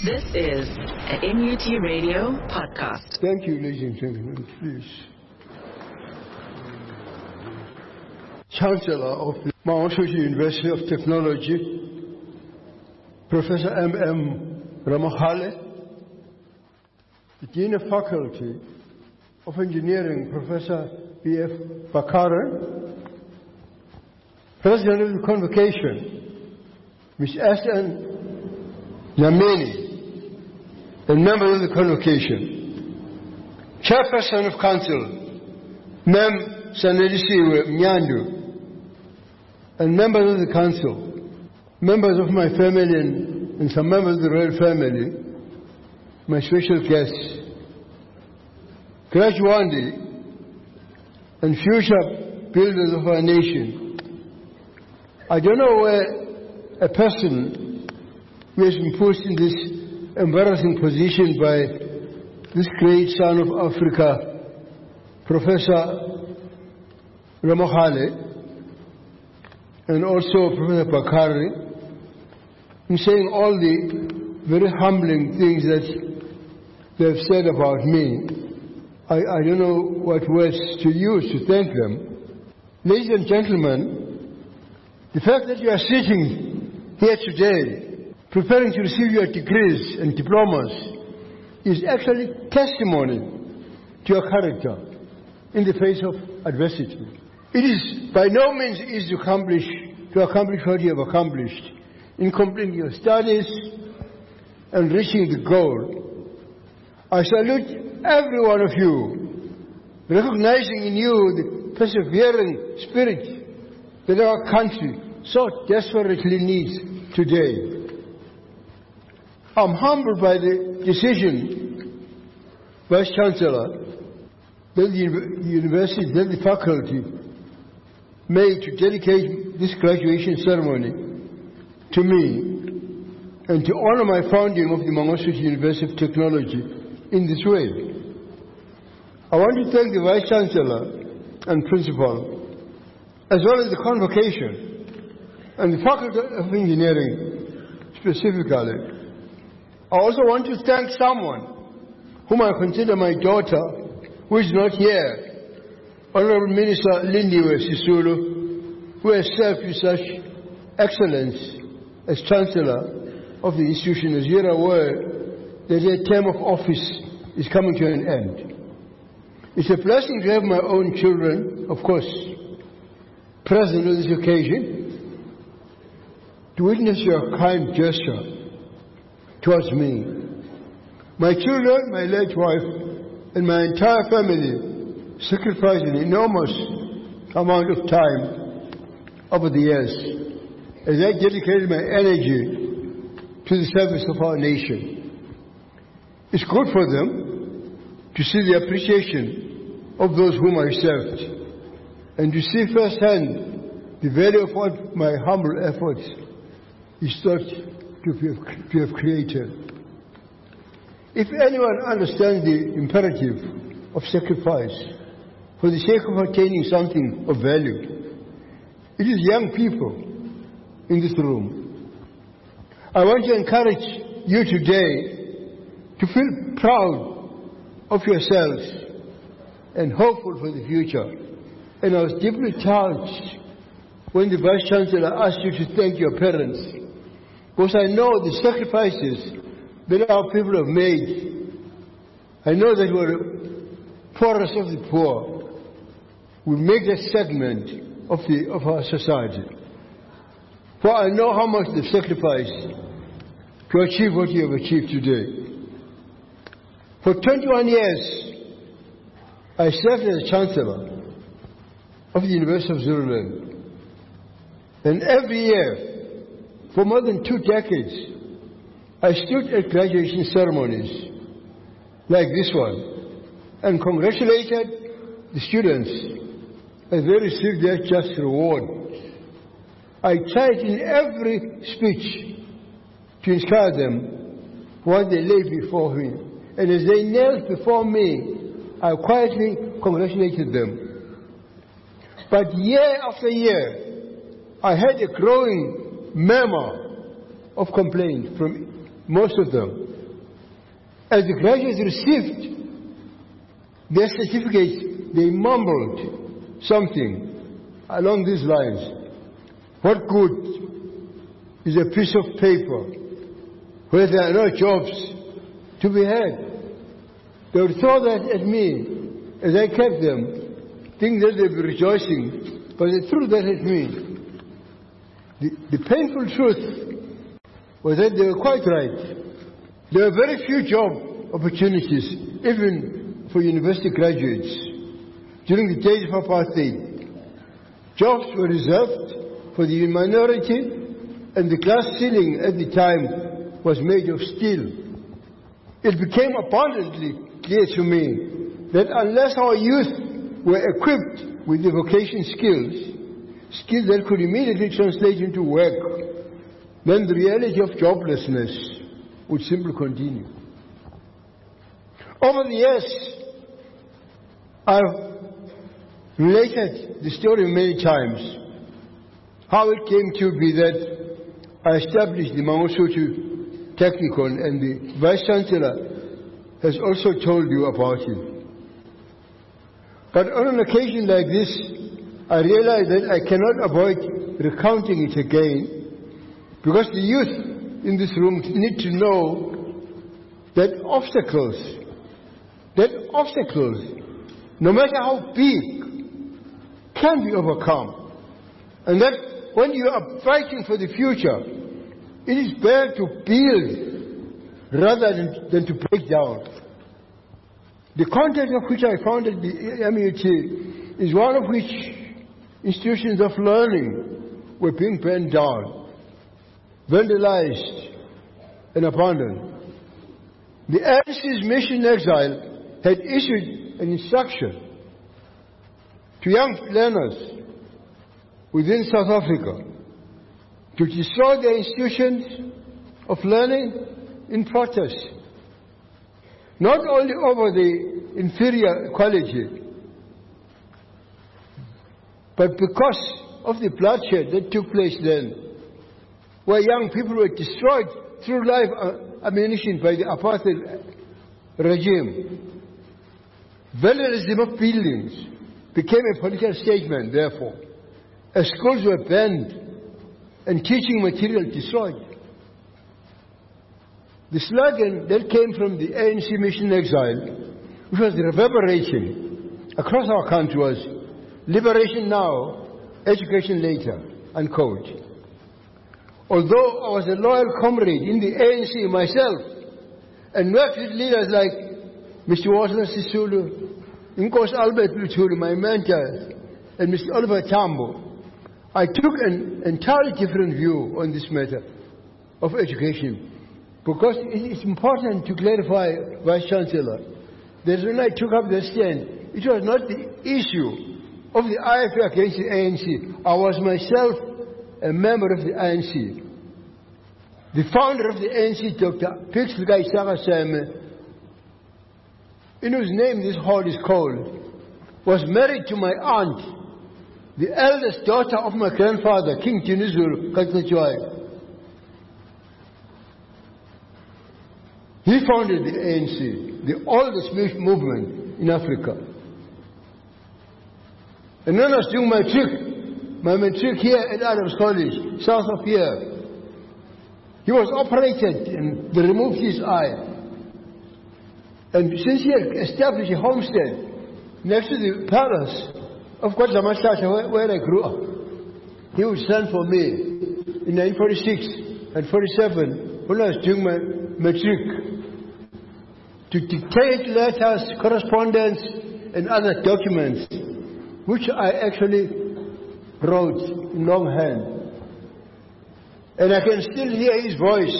This is a NUT Radio podcast. Thank you, ladies and gentlemen. Please. Chancellor of the Mount University of Technology, Professor M.M. Ramachale, the Dean of Faculty of Engineering, Professor B.F. Bakare, President of the Convocation, Ms. S.N. Yamini, and members of the Convocation, Chairperson of Council, Mem Sanelisiwe Mnyandu, and members of the Council, members of my family and some members of the royal family, my special guests, Graduandi, and future builders of our nation. I don't know where a person who has been pushed in this embarrassing position by this great son of Africa, Professor Ramachale, and also Professor Bakare, in saying all the very humbling things that they have said about me. I don't know what words to use to thank them. Ladies and gentlemen, the fact that you are sitting here today preparing to receive your degrees and diplomas is actually testimony to your character in the face of adversity. It is by no means easy to accomplish what you have accomplished in completing your studies and reaching the goal. I salute every one of you, recognizing in you the persevering spirit that our country so desperately needs today. I'm humbled by the decision, Vice Chancellor, that the university, that the faculty made to dedicate this graduation ceremony to me and to honor my founding of the Mangosuthu University of Technology in this way. I want to thank the Vice Chancellor and Principal, as well as the Convocation and the Faculty of Engineering specifically. I also want to thank someone whom I consider my daughter, who is not here, Honorable Minister Lindiwe Sisulu, who has served with such excellence as Chancellor of the institution. As you are aware, that their term of office is coming to an end. It's a blessing to have my own children, of course, present on this occasion, to witness your kind gesture towards me. My children, my late wife, and my entire family sacrificed an enormous amount of time over the years as I dedicated my energy to the service of our nation. It's good for them to see the appreciation of those whom I served and to see firsthand the value of what my humble efforts is thought to have created. If anyone understands the imperative of sacrifice for the sake of attaining something of value, it is young people in this room. I want to encourage you today to feel proud of yourselves and hopeful for the future. And I was deeply touched when the Vice Chancellor asked you to thank your parents, because I know the sacrifices that our people have made. I know that we're poorest of the poor. We make that segment of our society. For I know how much they've sacrificed to achieve what you have achieved today. For 21 years, I served as Chancellor of the University of Zululand. And every year, for more than 2 decades, I stood at graduation ceremonies like this one and congratulated the students as they received their just reward. I tried in every speech to inspire them what they laid before me. And as they knelt before me, I quietly congratulated them. But year after year, I had a growing murmur of complaint from most of them As the graduates received their certificates, they mumbled something along these lines. What good is a piece of paper where there are no jobs to be had? They would throw that at me as I kept them, thinking that they'd be rejoicing, but they threw that at me. The painful truth was that they were quite right. There were very few job opportunities, even for university graduates, during the days of apartheid. Jobs were reserved for the minority, and the glass ceiling at the time was made of steel. It became abundantly clear to me that unless our youth were equipped with the vocation skills that could immediately translate into work, then the reality of joblessness would simply continue. Over the years, I've related the story many times, how it came to be that I established the Mangosuthu Technikon, and the Vice-Chancellor has also told you about it. But on an occasion like this, I realized that I cannot avoid recounting it again, because the youth in this room need to know that obstacles, no matter how big, can be overcome. And that when you are fighting for the future, it is better to build rather than to break down. The context of which I founded the MUT is one of which institutions of learning were being burned down, vandalized, and abandoned. The ANC's Mission Exile had issued an instruction to young learners within South Africa to destroy their institutions of learning in protest, not only over the inferior quality, but because of the bloodshed that took place then, where young people were destroyed through live ammunition by the apartheid regime. Vandalism of buildings became a political statement, therefore, as schools were banned and teaching material destroyed. The slogan that came from the ANC Mission Exile, which was reverberating across our country, was "Liberation now, education later," unquote. Although I was a loyal comrade in the ANC myself, and worked with leaders like Mr. Walter Sisulu, Inkosi Albert Luthuli, my mentor, and Mr. Oliver Tambo, I took an entirely different view on this matter of education, because it is important to clarify, Vice-Chancellor, that when I took up the stand, it was not the issue of the IFA against the ANC. I was myself a member of the ANC. The founder of the ANC, Dr. Pixlgai Saraseme, in whose name this hall is called, was married to my aunt, the eldest daughter of my grandfather, King Dinuzulu Katlachwai. He founded the ANC, the oldest movement in Africa. And when I was doing my matric here at Adams College, south of here, he was operated and they removed his eye. And since he had established a homestead next to the palace of KwaDlamahlatla, where I grew up, he would stand for me in 1946 and 47 when I was doing my matric to dictate letters, correspondence, and other documents, which I actually wrote in longhand. And I can still hear his voice.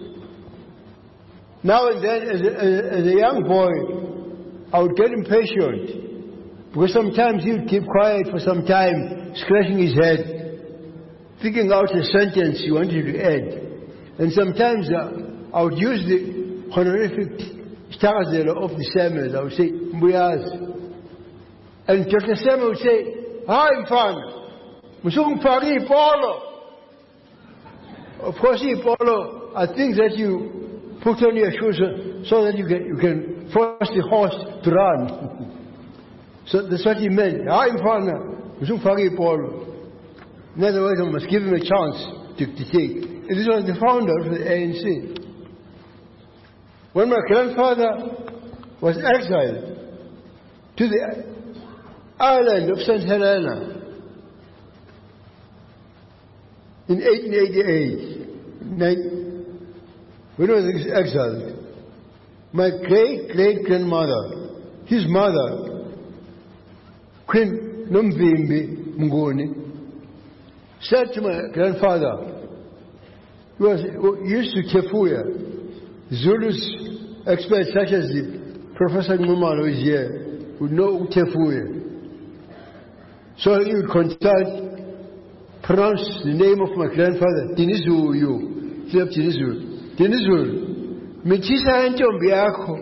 Now and then, as a young boy, I would get impatient, because sometimes he would keep quiet for some time, scratching his head, thinking out a sentence he wanted to add. And sometimes I would use the honorific Starazelo of the sermons. I would say, Mbuyaz. And Dr. Samuel would say, "Hi, Mfana, Musung Pari Polo." Of course, Polo are things that you put on your shoes so that you can force the horse to run. So that's what he meant. I'm father. In other words, I must give him a chance to take. And this was the founder of the ANC. When my grandfather was exiled to the island of St. Helena in 1888, when he was exiled, my great-great-grandmother, his mother, Queen Nomvimbi Mngoni, said to my grandfather, he used to Kefuya, Zulus experts such as the Professor Ngumalo is here, would know Kefuya. So he would pronounce the name of my grandfather, Dinizulu, Dinizulu, Mitisa Entombi Yako.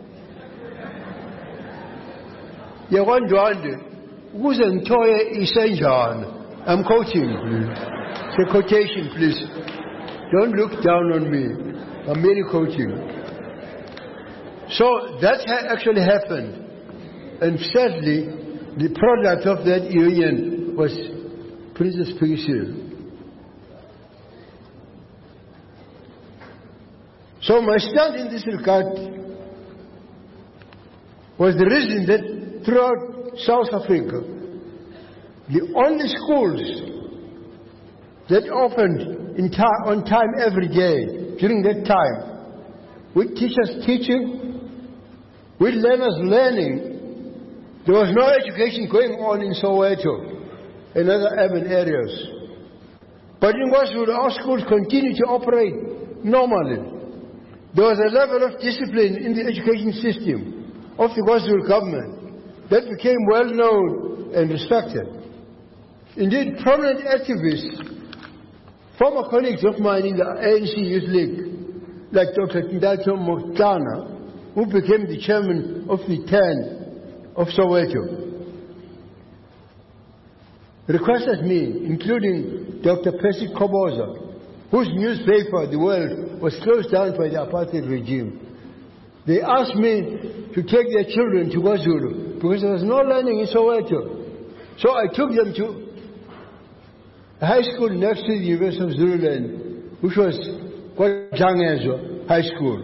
Yawandwande, Uzantoye Isenjan. I'm quoting, please. It's a quotation, please. Don't look down on me. I'm merely quoting. So that actually happened. And sadly, the product of that union was Princess Piggy. So my stand in this regard was the reason that throughout South Africa, the only schools that opened on time every day during that time, with teachers teaching, with learners learning, there was no education going on in Soweto and other urban areas. But in KwaZulu, our schools continued to operate normally. There was a level of discipline in the education system of the KwaZulu government that became well known and respected. Indeed, prominent activists, former colleagues of mine in the ANC Youth League, like Dr. Ndato Motlana, who became the chairman of the 10 of Soweto, requested me, including Dr. Percy Koboza, whose newspaper, The World, was closed down by the apartheid regime. They asked me to take their children to KwaZulu because there was no learning in Soweto. So I took them to a high school next to the University of Zululand, which was KwaJangezwa High School.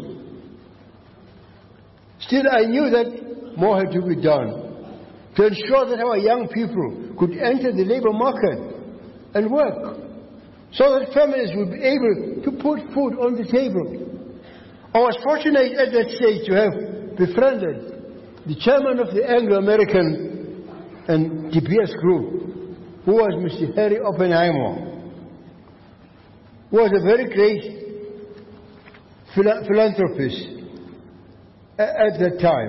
Still, I knew that more had to be done to ensure that our young people could enter the labor market and work, so that families would be able to put food on the table. I was fortunate at that stage to have befriended the chairman of the Anglo-American and DPS group, who was Mr. Harry Oppenheimer, who was a very great philanthropist at that time.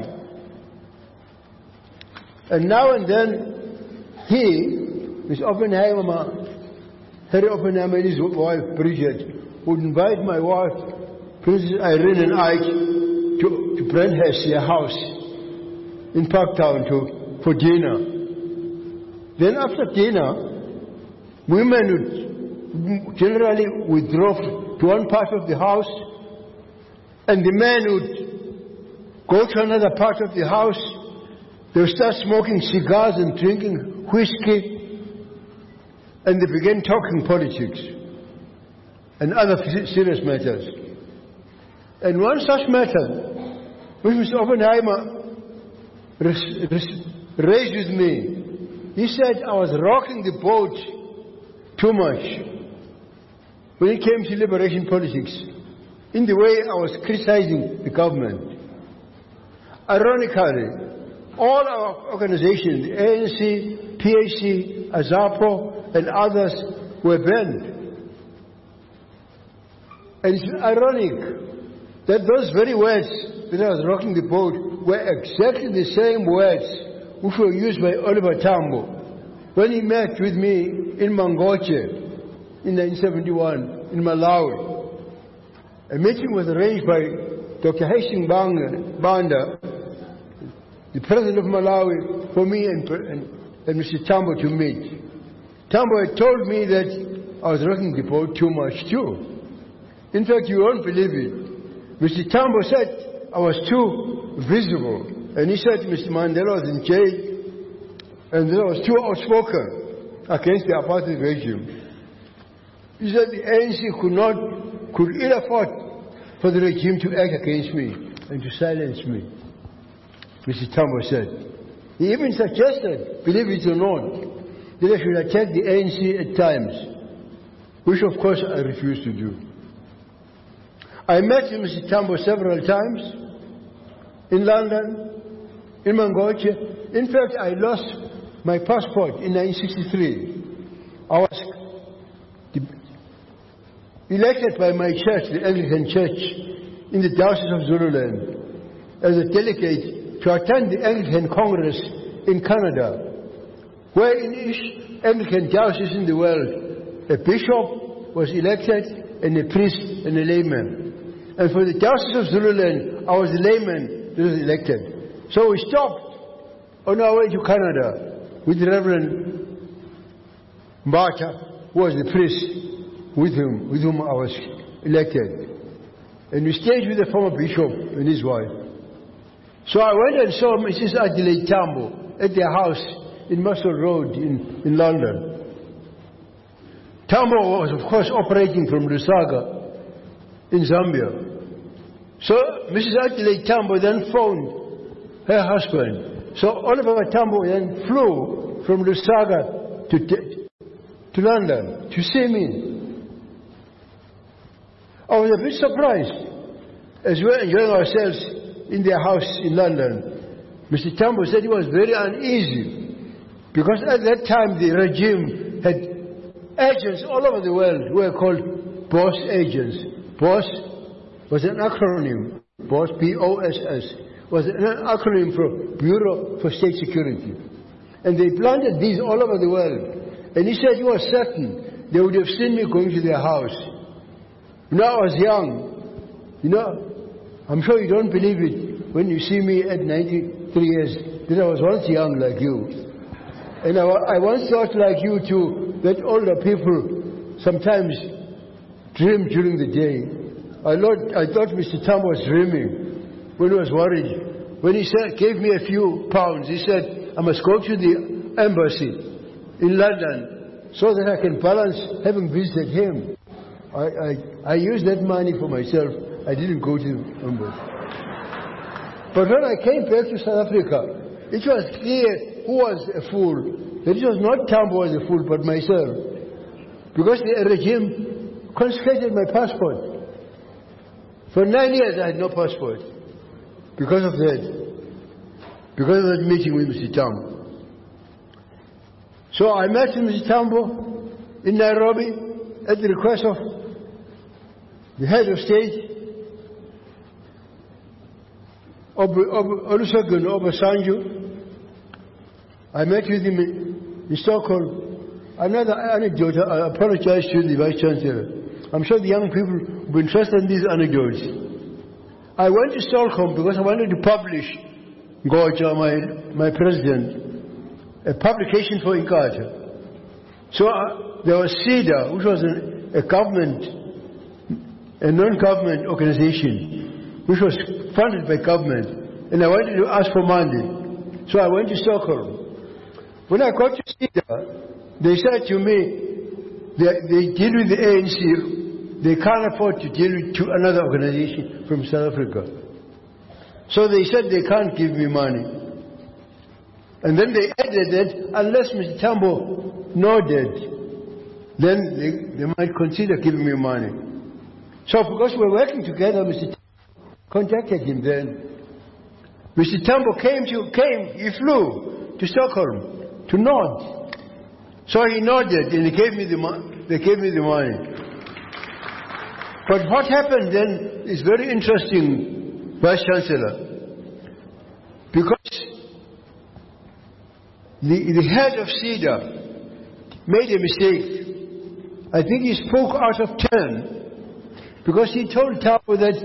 And now and then, he, Mr. Oppenheimer, Harry Oppenheimer and his wife, Bridget, would invite my wife, Princess Irene, and I to Brandhurst, their house in Parktown for dinner. Then after dinner, women would generally withdraw to one part of the house, and the men would go to another part of the house. They would start smoking cigars and drinking whiskey, and they began talking politics and other serious matters. And one such matter, which Mr. Oppenheimer raised with me, he said I was rocking the boat too much when it came to liberation politics, in the way I was criticizing the government. Ironically, all our organizations, the ANC, PAC, AZAPO, and others, were banned. And it's ironic that those very words that I was rocking the boat were exactly the same words which were used by Oliver Tambo when he met with me in Mangoche in 1971 in Malawi. A meeting was arranged by Dr. Hastings Banda, the president of Malawi, for me and Mr. Tambo to meet. Tambo had told me that I was rocking the boat too much too. In fact, you won't believe it. Mr. Tambo said I was too visible. And he said Mr. Mandela was in jail and I was too outspoken against the apartheid regime. He said the ANC could ill afford for the regime to act against me and to silence me. Mr. Tambo said. He even suggested, believe it or not, that I should attack the ANC at times, which of course I refused to do. I met Mr. Tambo several times in London, in Mangoche. In fact, I lost my passport in 1963. I was elected by my church, the Anglican Church, in the Diocese of Zululand, as a delegate to attend the Anglican Congress in Canada, where in each Anglican diocese in the world, a bishop was elected and a priest and a layman. And for the Diocese of Zululand, I was the layman that was elected. So we stopped on our way to Canada with Reverend Mbata, who was the priest with whom I was elected. And we stayed with the former bishop and his wife. So I went and saw Mrs. Adelaide Tambo at their house in Muscle Road in London. Tambo was, of course, operating from Lusaka in Zambia. So Mrs. Adelaide Tambo then phoned her husband. So Oliver Tambo then flew from Lusaka to London to see me. I was a bit surprised as we were enjoying ourselves in their house in London. Mr. Tambo said he was very uneasy because at that time the regime had agents all over the world who were called BOSS agents. BOSS was an acronym. BOSS, B-O-S-S, was an acronym for Bureau for State Security. And they planted these all over the world. And he said he was certain they would have seen me going to their house. You know, I was young. You know, I'm sure you don't believe it when you see me at 93 years, that I was once young like you. And I once thought like you too, that older people sometimes dream during the day. I thought Mr. Tambo was dreaming when he was worried. When he gave me a few pounds, he said, I must go to the embassy in London so that I can balance having visited him. I used that money for myself. I didn't go to the embassy. But when I came back to South Africa, it was clear who was a fool. That it was not Tambo was a fool, but myself. Because the regime confiscated my passport. For 9 years I had no passport. Because of that. Because of that meeting with Mr. Tambo. So I met Mr. Tambo in Nairobi at the request of the head of state, Olusegun Obasanjo. I met with him in Stockholm. Another anecdote, I apologize to the Vice Chancellor. I'm sure the young people will be interested in these anecdotes. I went to Stockholm because I wanted to publish Ngoja, my president, a publication for Inkatha. So there was CEDA, which was a non-government organization, which was funded by government, and I wanted to ask for money. So I went to Stockholm. When I got to CEDA, they said to me, they deal with the ANC, they can't afford to deal with another organization from South Africa. So they said they can't give me money. And then they added that unless Mr. Tambo nodded, then they might consider giving me money. So because we're working together, Mr. Tambo contacted him then. Mr. Tambo he flew to Stockholm to nod. So he nodded and they gave me the money. But what happened then is very interesting, Vice Chancellor. Because the head of CEDA made a mistake. I think he spoke out of turn. Because he told Tambo that,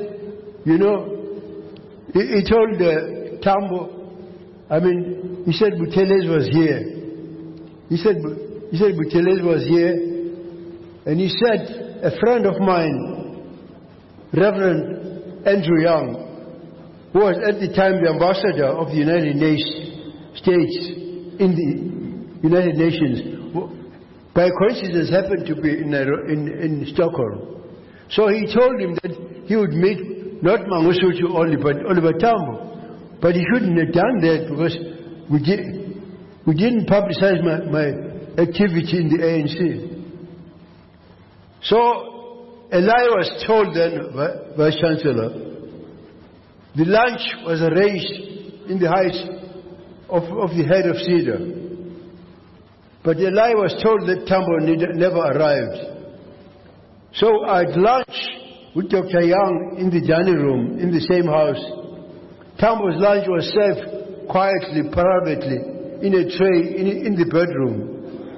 he told Tambo, he said Buthelezi was here. He said Buthelezi was here, and he said a friend of mine, Reverend Andrew Young, who was at the time the ambassador of the United States in the United Nations, by coincidence happened to be in Stockholm. So he told him that he would meet not Mangosuthu only, but Oliver Tambo. But he shouldn't have done that because we didn't publicize my activity in the ANC. So a lie was told then, Vice Chancellor. The lunch was arranged in the heights of the head of cedar. But a lie was told that Tambo never arrived. So I had lunch with Dr. Young in the dining room in the same house. Tambo's lunch was served quietly, privately, in a tray in the bedroom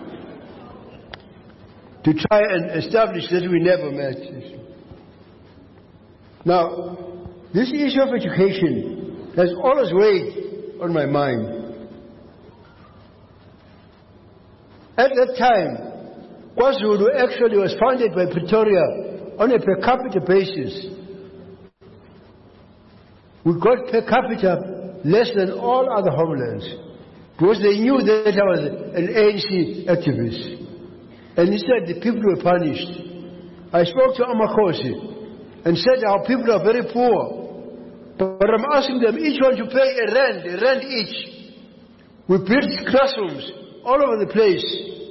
to try and establish that we never met. Now, this issue of education has always weighed on my mind. At that time, KwaZulu actually was founded by Pretoria on a per capita basis. We got per capita less than all other homelands because they knew that I was an ANC activist. And instead the people were punished. I spoke to Amakhosi and said our people are very poor. But I'm asking them each one to pay a rand each. We built classrooms all over the place.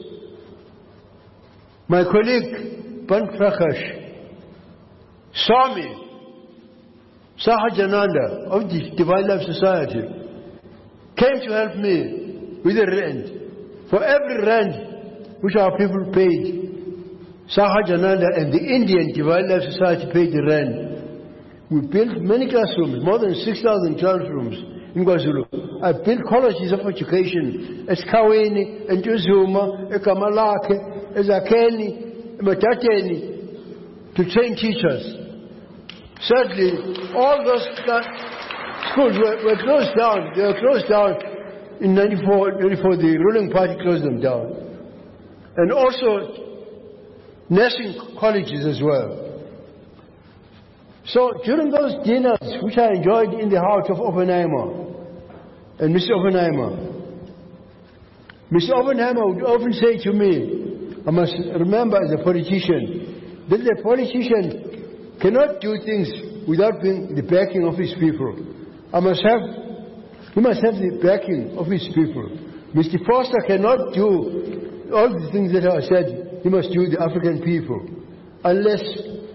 My colleague, Ban Prakash, saw me, Sahajananda of the Divine Life Society, came to help me with a rand. For every rand which our people paid, Sahajananda and the Indian Divine Life Society paid the rand. We built many classrooms, more than 6,000 classrooms in KwaZulu. I built colleges of education at Kaweni, and Juzuma, Kamalake, Ezakeni, Matateni, to train teachers. Sadly, all those schools were closed down. They were closed down in 94, the ruling party closed them down. And also nursing colleges as well. So during those dinners, which I enjoyed in the house of Oppenheimer and Mr. Oppenheimer would often say to me, I must remember as a politician, that the politician cannot do things without the backing of his people. He must have the backing of his people. Mr. Foster cannot do all the things that I said. He must do the African people, unless,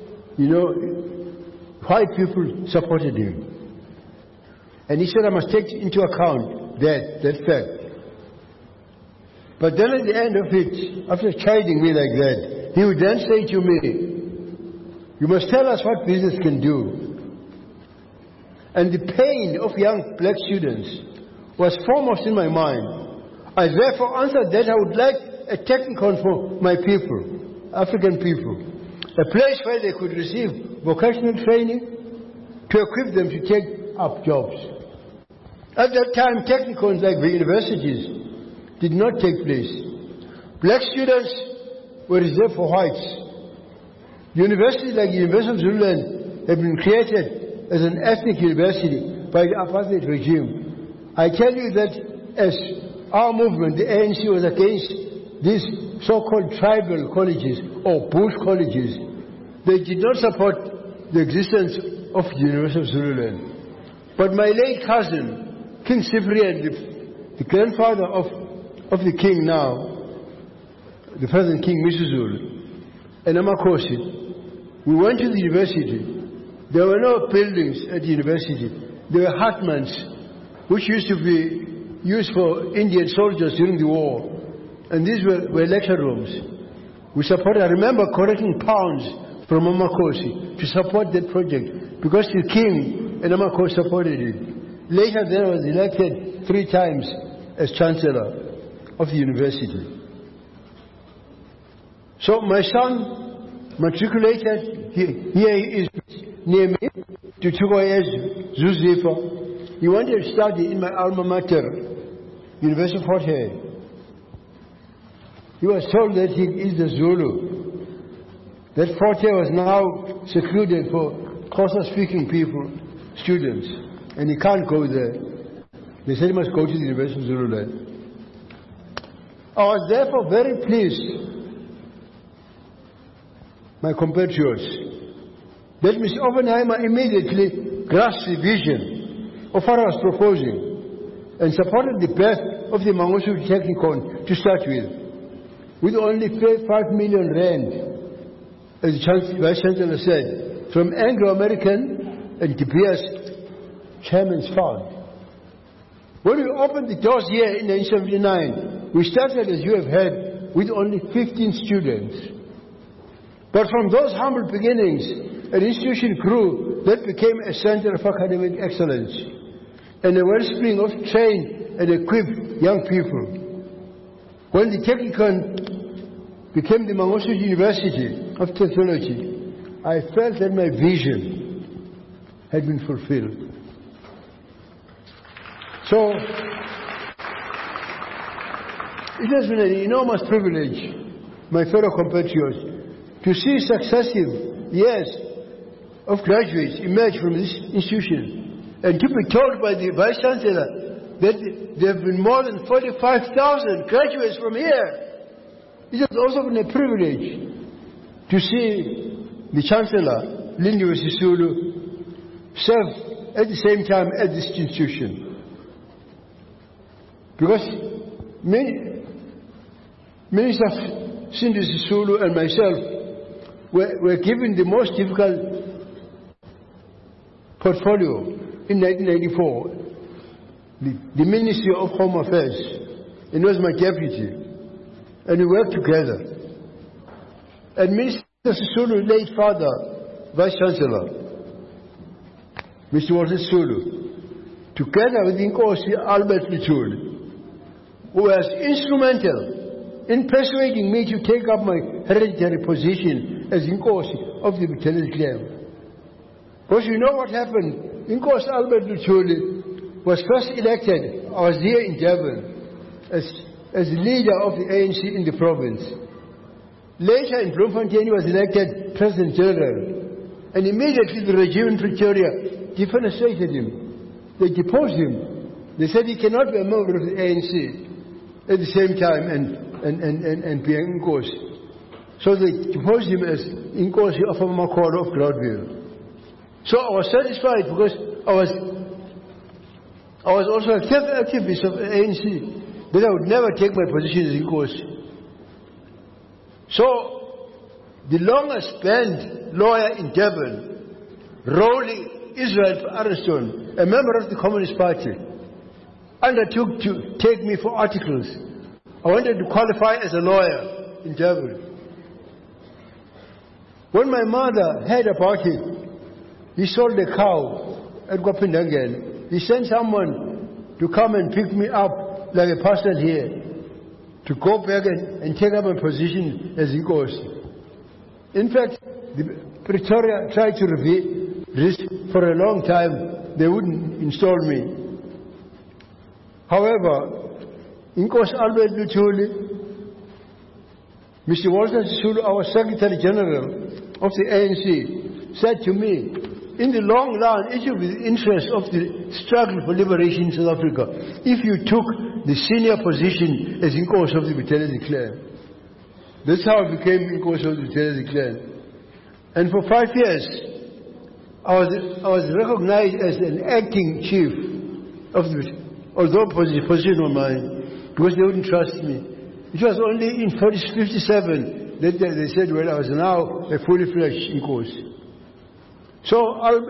white people supported him. And he said I must take into account that fact. But then at the end of it, after chiding me like that, he would then say to me, you must tell us what business can do. And the pain of young black students was foremost in my mind. I therefore answered that I would like a technicon for my people, African people. A place where they could receive vocational training to equip them to take up jobs. At that time, technicons like the universities did not take place. Black students were reserved for whites. Universities like the University of Zululand have been created as an ethnic university by the apartheid regime. I tell you that as our movement, the ANC, was against these so-called tribal colleges or bush colleges, they did not support the existence of the University of Zululand. But my late cousin, King Cyprian, the grandfather of the king now, the present King Misuzulu, and Amakhosi, we went to the university. There were no buildings at the university. There were hutments, which used to be used for Indian soldiers during the war. And these were lecture rooms. We supported, I remember collecting pounds from Amakhosi to support that project, because the king and Amakhosi supported it. Later then I was elected 3 times as Chancellor of the university. So my son matriculated, here he is near me, to Tugoyez Zuzifa. He wanted to study in my alma mater, University of Fort Hare. He was told that he is the Zulu. That Fort Hare was now secluded for Xhosa-speaking people, students, and he can't go there. They said he must go to the University of Zululand. I was therefore very pleased, my compatriots, that Mr. Oppenheimer immediately grasped the vision of what I was proposing and supported the birth of the Mangosuthu Technikon to start with only 5 million rand, as the Vice Chancellor said, from Anglo-American and De Beers Chairman's Fund. When we opened the doors here in 1979, we started, as you have heard, with only 15 students. But from those humble beginnings, an institution grew that became a center of academic excellence and a wellspring of trained and equipped young people. When the Technikon became the Mangosuthu University of Technology, I felt that my vision had been fulfilled. So, it has been an enormous privilege, my fellow compatriots, to see successive years of graduates emerge from this institution, and to be told by the Vice Chancellor that there have been more than 45,000 graduates from here. It has also been a privilege to see the Chancellor, Lindiwe Sisulu, serve at the same time at this institution. Because Minister Cindy Sisulu and myself were given the most difficult portfolio in 1994, the Ministry of Home Affairs. It was my deputy, and we worked together. And Minister Sisulu's late father, Vice Chancellor, Mr. Walter Sisulu, together with Inkosi Albert Luthuli, who was instrumental in persuading me to take up my hereditary position as Inkosi of the Butelezi clan. Because you know what happened? Inkosi Albert Luthuli was first elected, I was here in Durban, as leader of the ANC in the province. Later in Bloemfontein he was elected President General. And immediately the regime in Pretoria defenestrated him. They deposed him. They said he cannot be a member of the ANC at the same time and be Inkosi. So they deposed him as Inkosi of Makoro of Groundville. So I was satisfied because I was also a activist of the ANC, that I would never take my position as Inkosi. So the longest band lawyer in Durban, Rowley Israel Ariston, a member of the Communist Party, undertook to take me for articles. I wanted to qualify as a lawyer in Durban. When my mother heard about it, he sold a cow at Kwapindangen. He sent someone to come and pick me up like a parcel here, to go back and take up a position as Inkosi. In fact, Pretoria tried to resist for a long time. They wouldn't install me. However, Inkosi Albert Luthuli, Mr. Walter Sisulu, our Secretary General of the ANC, said to me, in the long run, it will be the interest of the struggle for liberation in South Africa if you took the senior position as Inkosi of the Butelezi clan. That's how I became Inkosi of the Butelezi clan. And for 5 years, I was recognized as an acting chief of the, although the position was mine, because they wouldn't trust me. It was only in 1957 that they said, well, I was now a fully fledged Inkosi. So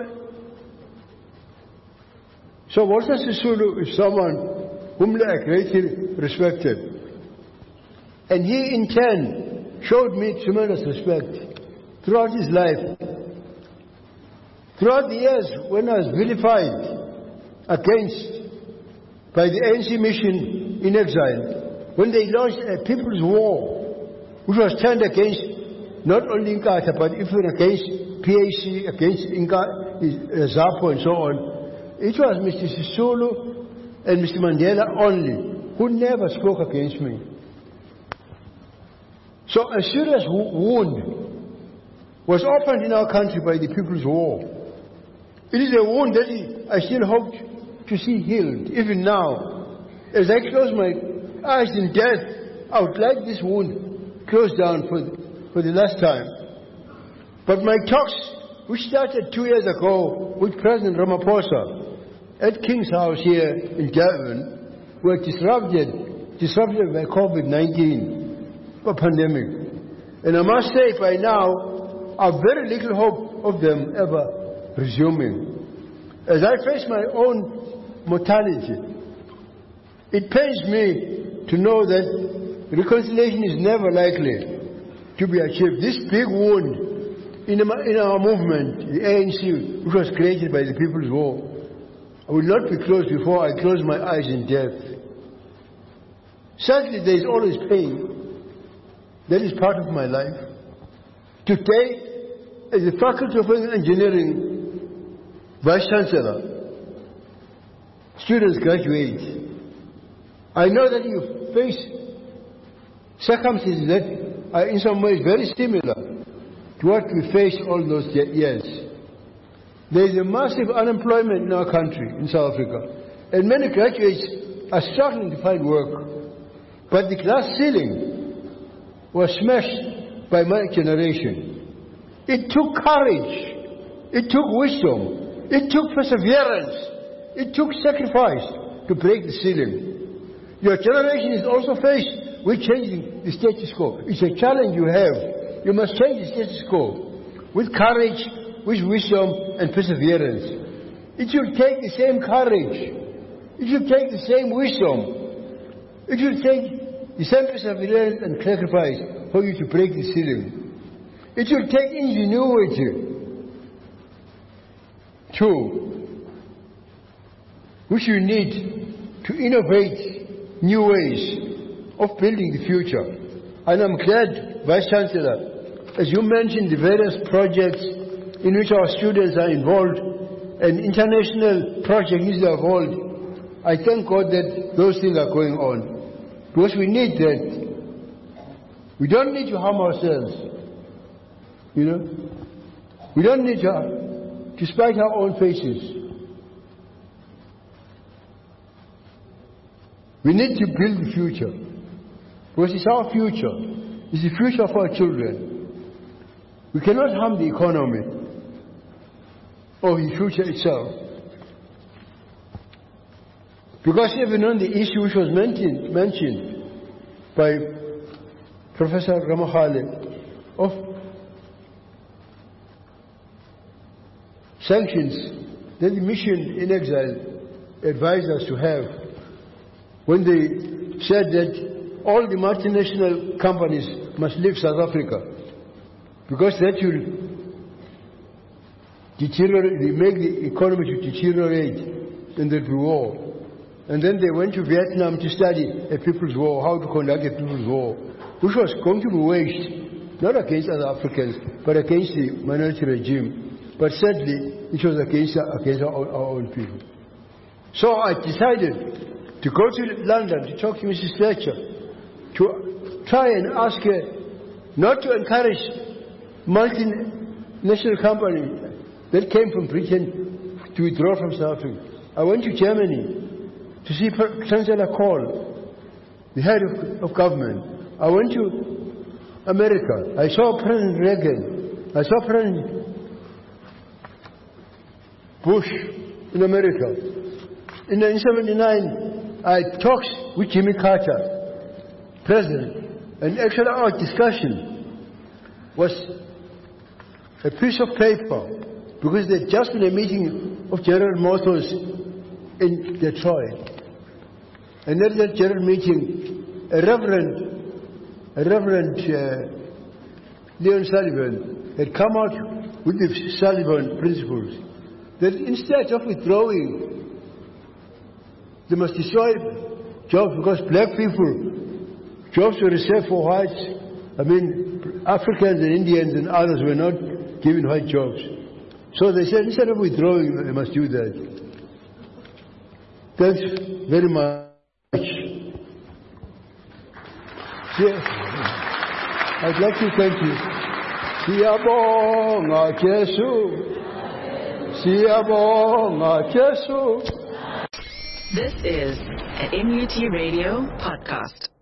Walter Sisulu is someone whom I greatly respected. And he in turn showed me tremendous respect throughout his life. Throughout the years when I was vilified by the ANC mission in exile, when they launched a people's war, which was turned against not only Inkatha, but even against PAC, against ZAPO and so on. It was Mr. Sisulu and Mr. Mandela only who never spoke against me. So a serious wound was opened in our country by the People's War. It is a wound that I still hope to see healed, even now. As I close my eyes in death, I would like this wound closed down for the last time. But my talks, which started 2 years ago with President Ramaphosa at King's House here in Durban, were disrupted by COVID-19 pandemic. And I must say by now, I have very little hope of them ever resuming. As I face my own mortality, it pains me to know that reconciliation is never likely to be achieved. This big wound in our movement, the ANC, which was created by the People's War, will not be closed before I close my eyes in death. Sadly, there is always pain. That is part of my life. Today, as the Faculty of Engineering Vice Chancellor, students graduate. I know that you face circumstances that are in some ways very similar to what we faced all those years. There is a massive unemployment in our country, in South Africa, and many graduates are struggling to find work. But the glass ceiling was smashed by my generation. It took courage, it took wisdom, it took perseverance, it took sacrifice to break the ceiling. Your generation is also faced with changing the status quo. It's a challenge you have. You must change the status quo with courage, with wisdom and perseverance. It should take the same courage. It should take the same wisdom. It should take the same perseverance and sacrifice for you to break the ceiling. It should take ingenuity too, which you need to innovate new ways of building the future. And I'm glad, Vice Chancellor, as you mentioned the various projects in which our students are involved and international projects are involved, I thank God that those things are going on. Because we need that. We don't need to harm ourselves. You know? We don't need to spite our own faces. We need to build the future. Because it's our future. It's the future of our children. We cannot harm the economy or the future itself. Because even on the issue which was mentioned by Professor Ramachale of sanctions that the mission in exile advised us to have, when they said that all the multinational companies must leave South Africa because that will deteriorate, make the economy to deteriorate and there'll be war. And then they went to Vietnam to study a people's war, how to conduct a people's war, which was going to be waged not against other Africans, but against the minority regime. But sadly, it was against our own people. So I decided to go to London to talk to Mrs. Thatcher, to try and ask her not to encourage multinational companies that came from Britain to withdraw from South Africa. I went to Germany to see Chancellor Kohl, the head of government. I went to America. I saw President Reagan. I saw President Bush in America. In 1979, I had talks with Jimmy Carter, President, and actually our discussion was a piece of paper because there had just been a meeting of General Motors in Detroit. And at that general meeting, a Reverend Leon Sullivan had come out with the Sullivan principles that instead of withdrawing, they must destroy jobs because black people, jobs were reserved for whites. I mean, Africans and Indians and others were not given white jobs. So they said instead of withdrawing, they must do that. Thanks very much. I'd like to thank you. Siyabonga Jesu. Siyabonga Jesu. This is a NUT Radio podcast.